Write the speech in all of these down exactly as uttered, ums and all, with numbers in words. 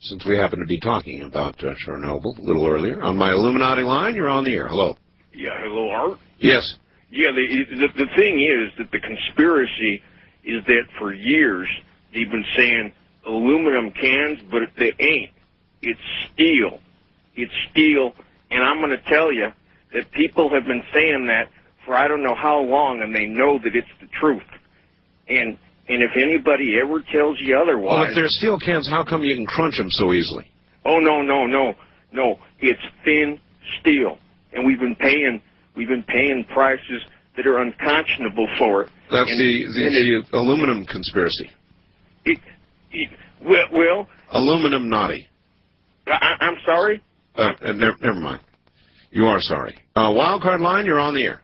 since we happen to be talking about uh, Chernobyl a little earlier. On my Illuminati line, you're on the air. Hello. Yeah, hello, Art? Yes. Yeah, the, the, the thing is that the conspiracy is that for years they've been saying aluminum cans, but they ain't. It's steel. It's steel, and I'm going to tell you that people have been saying that for I don't know how long, and they know that it's the truth. And and if anybody ever tells you otherwise... Well, if they're steel cans, how come you can crunch them so easily? Oh, no, no, no, no. It's thin steel, and we've been paying we've been paying prices that are unconscionable for it. That's and, the, the, it, the aluminum conspiracy. It, it, well, well... Aluminum naughty. I, I'm sorry? Uh, uh, never, never mind. You are sorry. Uh, wildcard line, you're on the air.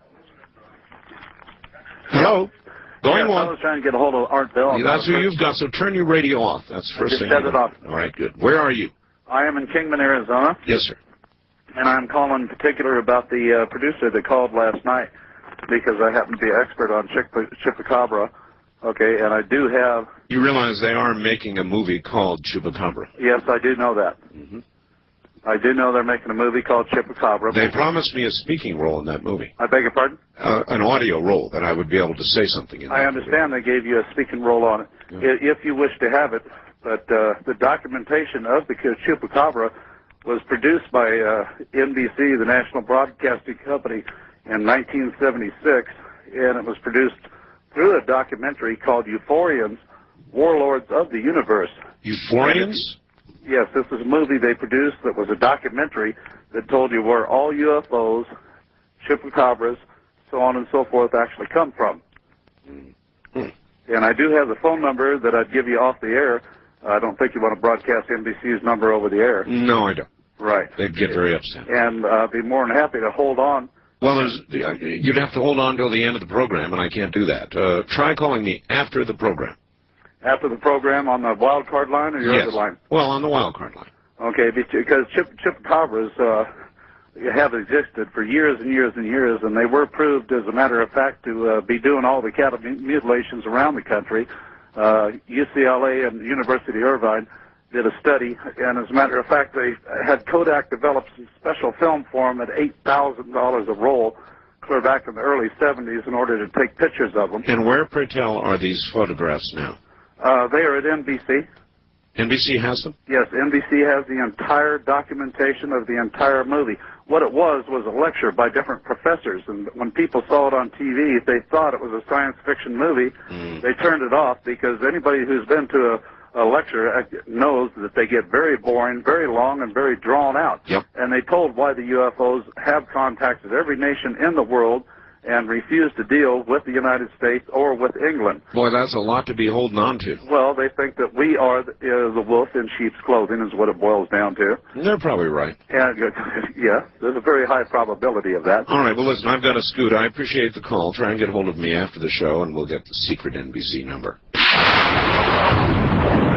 Hello? Going yeah, on. I was trying to get a hold of Art Bell. Yeah, that's who you've got, so turn your radio off. That's the first I just thing. shut it off. All right, good. Where are you? I am in Kingman, Arizona. Yes, sir. And I'm calling in particular about the uh, producer that called last night because I happen to be an expert on Chupacabra. Okay, and I do have... You realize they are making a movie called Chupacabra. Yes, I do know that. Mm-hmm. I do know they're making a movie called Chupacabra. They promised me a speaking role in that movie. I beg your pardon? Uh, an audio role that I would be able to say something in. I that understand movie. they gave you a speaking role on it, yeah. if you wish to have it. But uh, the documentation of the Chupacabra was produced by uh, N B C, the National Broadcasting Company, in nineteen seventy-six, and it was produced through a documentary called Euphorians, Warlords of the Universe. Euphorians? Yes, this is a movie they produced that was a documentary that told you where all U F Os, Chupacabras, so on and so forth actually come from. Mm-hmm. And I do have the phone number that I'd give you off the air. I don't think you want to broadcast N B C's number over the air. No, I don't. Right. They'd get very upset. And uh, I'd be more than happy to hold on. Well, there's, you'd have to hold on till the end of the program, and I can't do that. Uh, try calling me after the program. After the program on the wild card line or your yes. other line? Well, on the wild card line. Okay, because chip, Chupacabras uh, have existed for years and years and years, and they were proved, as a matter of fact, to uh, be doing all the cattle mutilations around the country. Uh, U C L A and University of Irvine did a study, and as a matter of fact, they had Kodak develop some special film for them at eight thousand dollars a roll, clear back in the early seventies, in order to take pictures of them. And where, pray tell, are these photographs now? Uh, they are at N B C. N B C has them? Yes, N B C has the entire documentation of the entire movie. What it was was a lecture by different professors, and when people saw it on T V, they thought it was a science fiction movie. Mm. They turned it off because anybody who's been to a A lecture knows that they get very boring, very long, and very drawn out. Yep. And they told why the U F Os have contacted every nation in the world and refuse to deal with the United States or with England. Boy, that's a lot to be holding on to. Well, they think that we are the, uh, the wolf in sheep's clothing is what it boils down to. They're probably right. And, uh, yeah, there's a very high probability of that. All right, well, listen, I've got to scoot. I appreciate the call. Try and get hold of me after the show, and we'll get the secret N B C number.